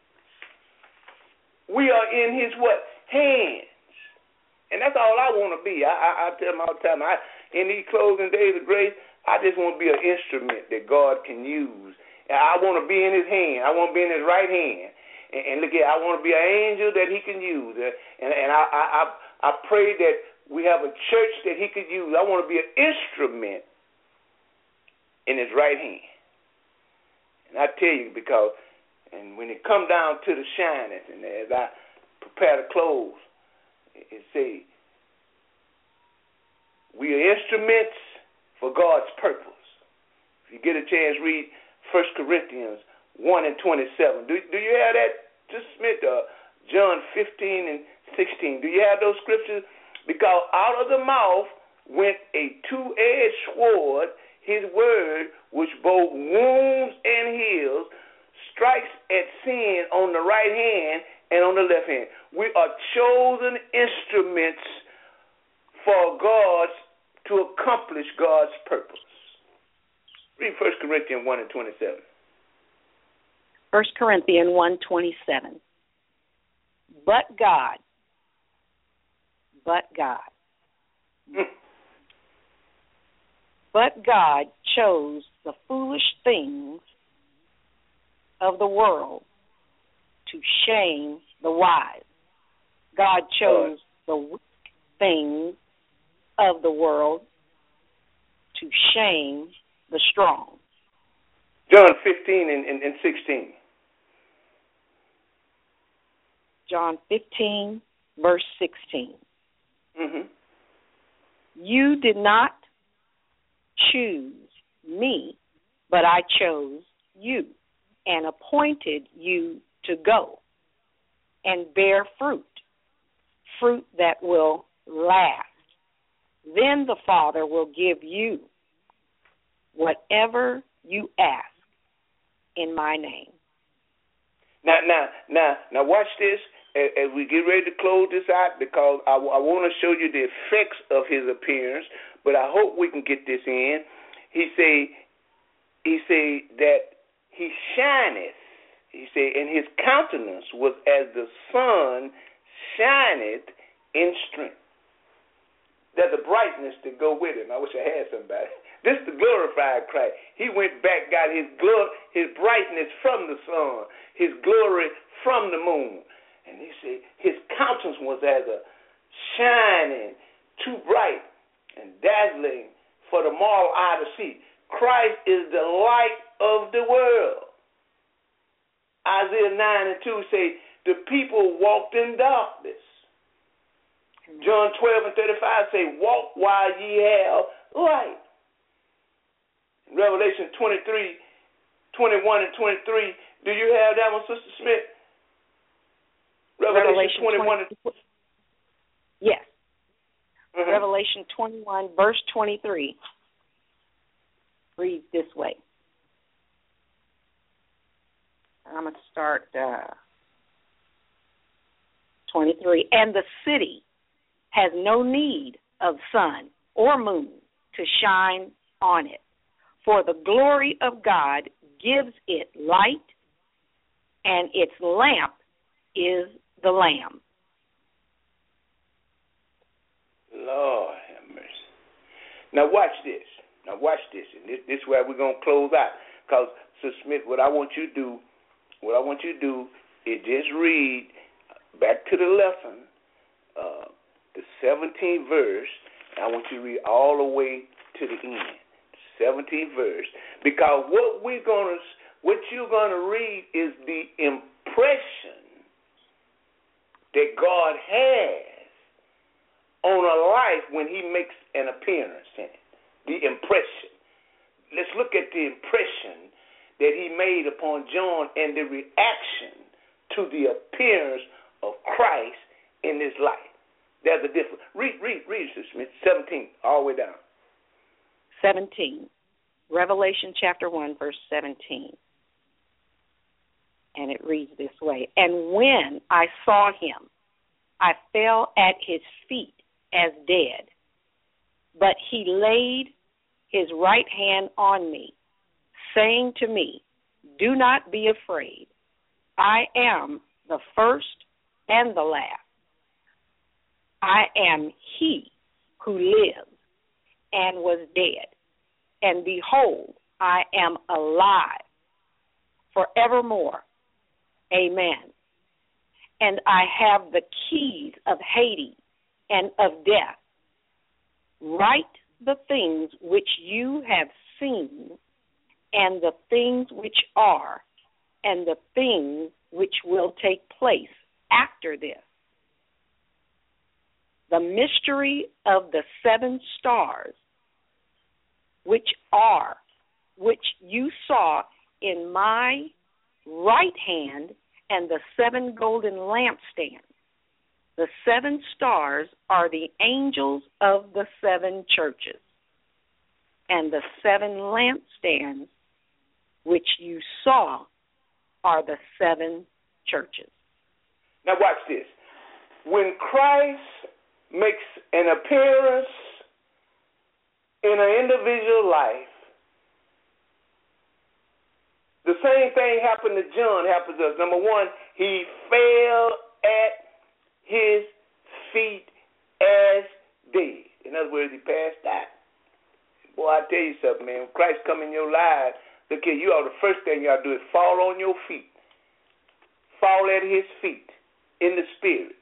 We are in his what? Hands. And that's all I want to be. I tell them all the time, in these closing days of grace, I just want to be an instrument that God can use. And I want to be in his hand. I want to be in his right hand. And look at, I want to be an angel that he can use. And I pray that we have a church that he could use. I want to be an instrument in his right hand. And I tell you, because, and when it come down to the shining, and as I prepare to close, it say, we are instruments for God's purpose. If you get a chance, read 1 Corinthians 1 and 27. Do you have that? Just Smith, John 15 and 16. Do you have those scriptures? Because out of the mouth went a two-edged sword, his word, which both wounds and heals, strikes at sin on the right hand and on the left hand. We are chosen instruments for God to accomplish God's purpose. Read 1 Corinthians 1 and 27. 1 Corinthians 1:27. But God. But God chose the foolish things of the world to shame the wise. God chose the weak things of the world to shame the strong. John 15 and 16. John 15, verse 16. Mm-hmm. You did not choose me, but I chose you and appointed you to go and bear fruit that will last. Then the Father will give you whatever you ask in my name. Now, watch this as we get ready to close this out, because I want to show you the effects of his appearance, but I hope we can get this in. He say that he shineth. He say, and his countenance was as the sun shineth in strength. There's a brightness to go with him. I wish I had somebody. This is the glorified Christ. He went back, got his brightness from the sun, his glory from the moon. And he said his countenance was as a shining, too bright and dazzling for the mortal eye to see. Christ is the light of the world. Isaiah 9 and 2 say, the people walked in darkness. John 12 and 35 say, walk while ye have light. Revelation 23, 21 and 23. Do you have that one, Sister Smith? Revelation 21. Yes. Mm-hmm. Revelation 21, verse 23. Reads this way. I'm going to start 23. And the city has no need of sun or moon to shine on it, for the glory of God gives it light, and its lamp is the Lamb. Lord have mercy. Now watch this. And this is where we're going to close out. Because, Sister Smith, what I want you to do is just read back to the lesson, the 17th verse. And I want you to read all the way to the end. 17th verse, because what you're gonna read is the impression that God has on a life when he makes an appearance in it. The impression. Let's look at the impression that he made upon John and the reaction to the appearance of Christ in his life. There's a difference. Read, Sister Smith, 17, all the way down. 17. Revelation chapter 1, verse 17. And it reads this way, and when I saw him, I fell at his feet as dead. But he laid his right hand on me, saying to me, do not be afraid. I am the first and the last. I am he who lives and was dead. And behold, I am alive forevermore. Amen. And I have the keys of Hades and of death. Write the things which you have seen, and the things which are, and the things which will take place after this. The mystery of the 7 stars, which you saw in my right hand, and the 7 golden lampstands. The 7 stars are the angels of the 7 churches, and the 7 lampstands which you saw are the 7 churches. Now watch this. When Christ makes an appearance in an individual life, the same thing happened to John, happens to us. Number one, he fell at his feet as dead. In other words, he passed out. Boy, I tell you something, man. When Christ come in your life, look here, you ought the first thing you ought to do is fall on your feet. Fall at his feet in the spirit.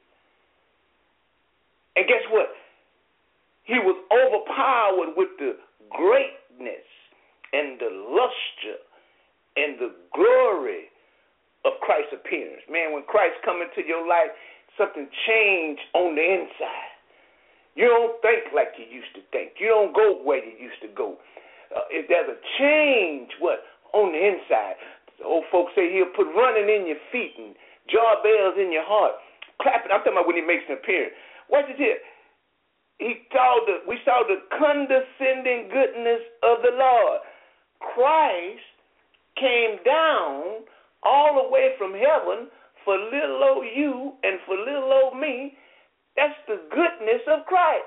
And guess what? He was overpowered with the greatness and the luster and the glory of Christ's appearance. Man, when Christ come into your life, something changed on the inside. You don't think like you used to think. You don't go where you used to go. If there's a change, on the inside. The old folks say he'll put running in your feet and jar bells in your heart. Clapping. I'm talking about when he makes an appearance. Watch it here. We saw the condescending goodness of the Lord. Christ came down all the way from heaven for little old you and for little old me. That's the goodness of Christ.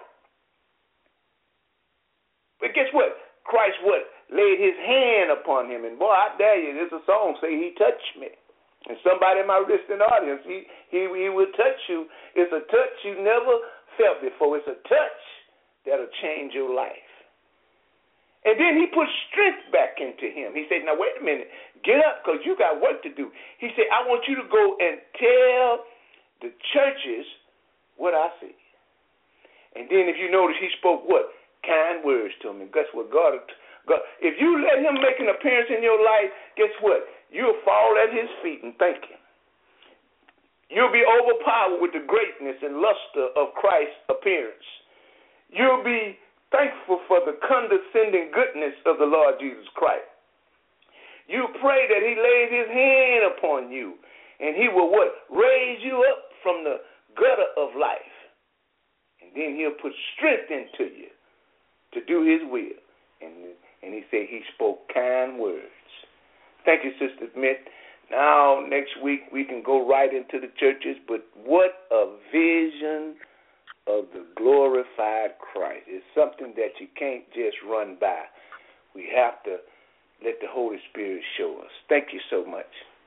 But guess what? Christ laid his hand upon him. And boy, I dare you, there's a song say he touched me. And somebody in my listening audience, he will touch you. It's a touch you never felt before. It's a touch that'll change your life. And then he put strength back into him. He said, now, wait a minute. Get up because you got work to do. He said, I want you to go and tell the churches what I see. And then if you notice, he spoke what? Kind words to him. And guess what? God, if you let him make an appearance in your life, guess what? You'll fall at his feet and thank him. You'll be overpowered with the greatness and luster of Christ's appearance. You'll be thankful for the condescending goodness of the Lord Jesus Christ. You pray that he lays his hand upon you, and he will raise you up from the gutter of life. And then he'll put strength into you to do his will. And he said he spoke kind words. Thank you, Sister Smith. Now, next week, we can go right into the churches, but what a vision of the glorified Christ. It's something that you can't just run by. We have to let the Holy Spirit show us. Thank you so much.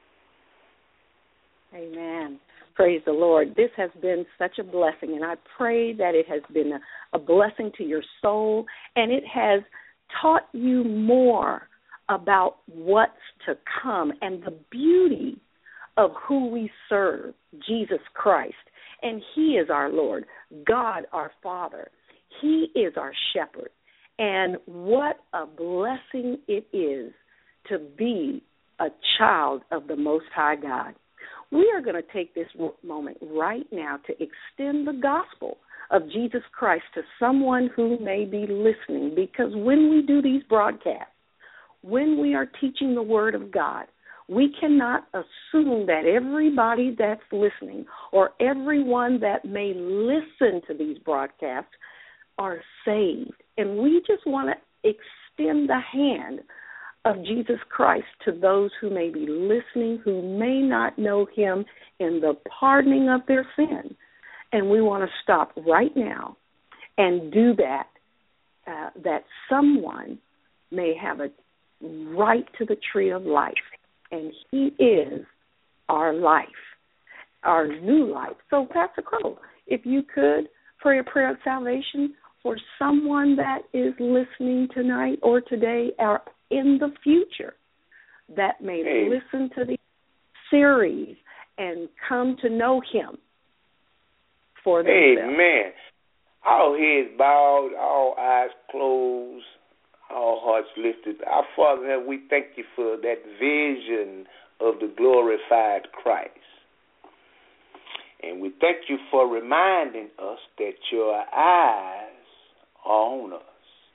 Amen. Praise the Lord. This has been such a blessing, and I pray that it has been a blessing to your soul, and it has taught you more about what's to come and the beauty of who we serve, Jesus Christ. And he is our Lord, God our Father. He is our shepherd. And what a blessing it is to be a child of the Most High God. We are going to take this moment right now to extend the gospel of Jesus Christ to someone who may be listening, because when we do these broadcasts, when we are teaching the Word of God, we cannot assume that everybody that's listening or everyone that may listen to these broadcasts are saved. And we just want to extend the hand of Jesus Christ to those who may be listening, who may not know him in the pardoning of their sin. And we want to stop right now and do that, that someone may have a right to the tree of life. And he is our life, our new life. So, Pastor Crow, if you could pray a prayer of salvation for someone that is listening tonight or today or in the future that may listen to the series and come to know him for themselves. Amen. All heads bowed, all eyes closed, all hearts lifted. Our Father, we thank you for that vision of the glorified Christ. And we thank you for reminding us that your eyes are on us.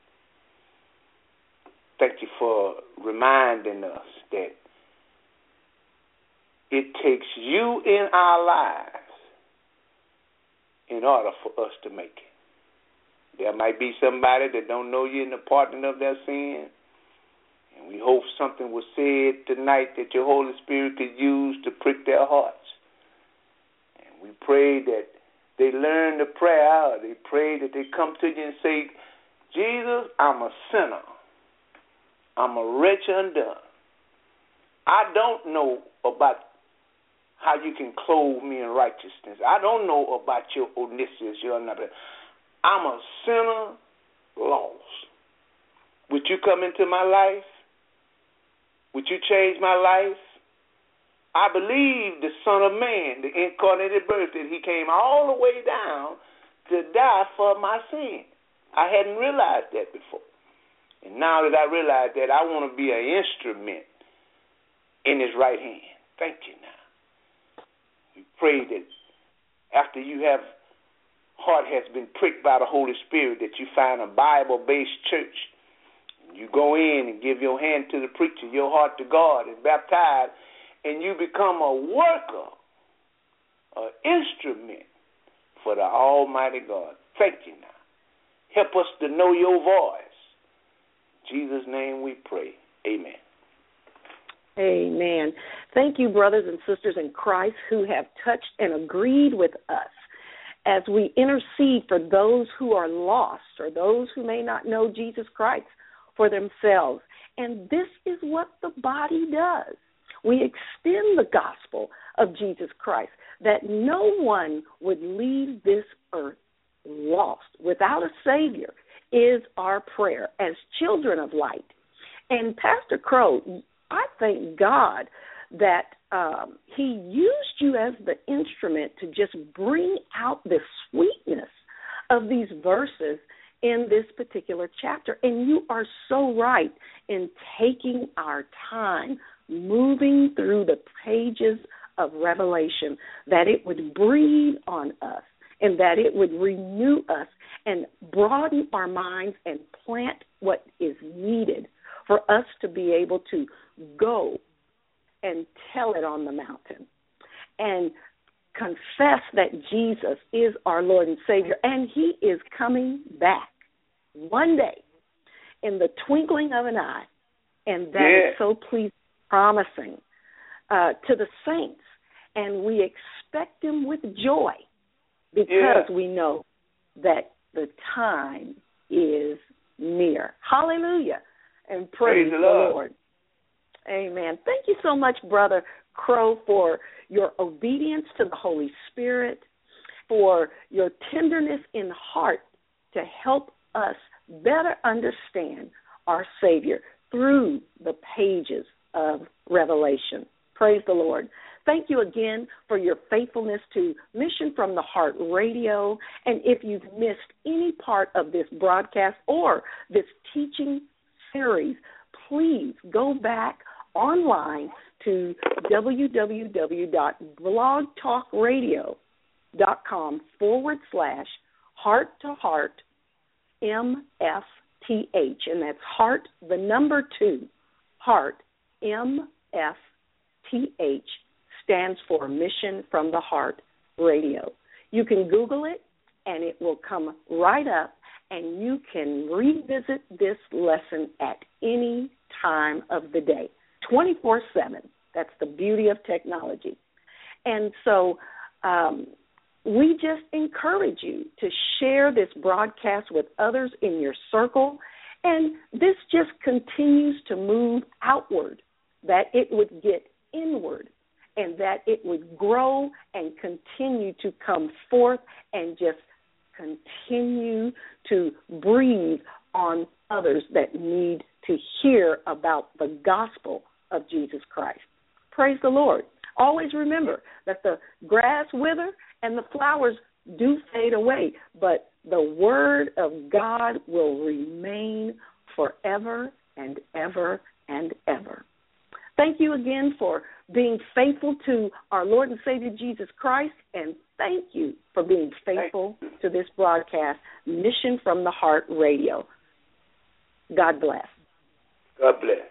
Thank you for reminding us that it takes you in our lives in order for us to make it. There might be somebody that don't know you in the pardon of their sin, and we hope something was said tonight that your Holy Spirit could use to prick their hearts. And we pray that they learn the prayer, they pray that they come to you and say, Jesus, I'm a sinner. I'm a wretch undone. I don't know about how you can clothe me in righteousness. I don't know about your omniscience, your another. I'm a sinner lost. Would you come into my life? Would you change my life? I believe the Son of Man, the incarnated birth, that he came all the way down to die for my sin. I hadn't realized that before. And now that I realize that, I want to be an instrument in his right hand. Thank you now. We pray that after you have heart has been pricked by the Holy Spirit, that you find a Bible-based church. You go in and give your hand to the preacher, your heart to God, and baptize, and you become a worker, an instrument for the Almighty God. Thank you now. Help us to know your voice. In Jesus' name we pray. Amen. Amen. Thank you, brothers and sisters in Christ who have touched and agreed with us as we intercede for those who are lost or those who may not know Jesus Christ for themselves. And this is what the body does. We extend the gospel of Jesus Christ, that no one would leave this earth lost, without a Savior, is our prayer as children of light. And Pastor Crow, I thank God that he used you as the instrument to just bring out the sweetness of these verses in this particular chapter. And you are so right in taking our time, moving through the pages of Revelation, that it would breathe on us and that it would renew us and broaden our minds and plant what is needed for us to be able to go and tell it on the mountain and confess that Jesus is our Lord and Savior, and he is coming back one day in the twinkling of an eye, and that is so pleasing, promising to the saints, and we expect him with joy because we know that the time is near. Hallelujah, and praise the Lord. Amen. Thank you so much, Brother Crow, for your obedience to the Holy Spirit, for your tenderness in heart to help us better understand our Savior through the pages of Revelation. Praise the Lord. Thank you again for your faithfulness to Mission from the Heart Radio. And if you've missed any part of this broadcast or this teaching series, please go back online to www.blogtalkradio.com/heart-to-heart-MFTH. And that's heart, the number 2, heart, MFTH, stands for Mission from the Heart Radio. You can Google it, and it will come right up, and you can revisit this lesson at any time of the day, 24/7. That's the beauty of technology. And so we just encourage you to share this broadcast with others in your circle, and this just continues to move outward, that it would get inward, and that it would grow and continue to come forth and just continue to breathe on others that need to hear about the gospel of Jesus Christ. Praise the Lord. Always remember that the grass withers and the flowers do fade away, but the word of God will remain forever and ever and ever. Thank you again for being faithful to our Lord and Savior Jesus Christ, and thank you for being faithful to this broadcast, Mission from the Heart Radio. God bless. God bless.